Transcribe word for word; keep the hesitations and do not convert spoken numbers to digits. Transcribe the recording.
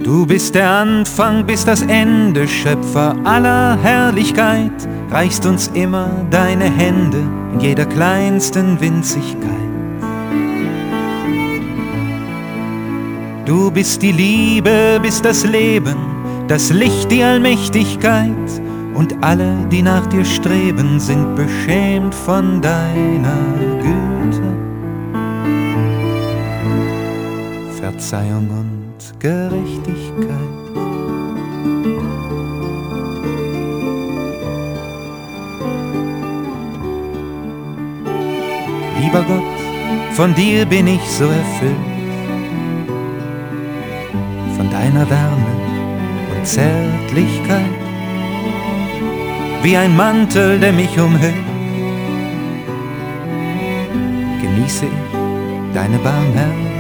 Du bist der Anfang bis das Ende, Schöpfer aller Herrlichkeit, reichst uns immer deine Hände in jeder kleinsten Winzigkeit. Du bist die Liebe, bist das Leben, das Licht, die Allmächtigkeit, und alle, die nach dir streben, sind beschämt von deiner Güte. Verzeihung und Gerechtigkeit. Lieber Gott, von dir bin ich so erfüllt, von deiner Wärme und Zärtlichkeit, wie ein Mantel, der mich umhüllt, genieße ich deine Barmherzigkeit.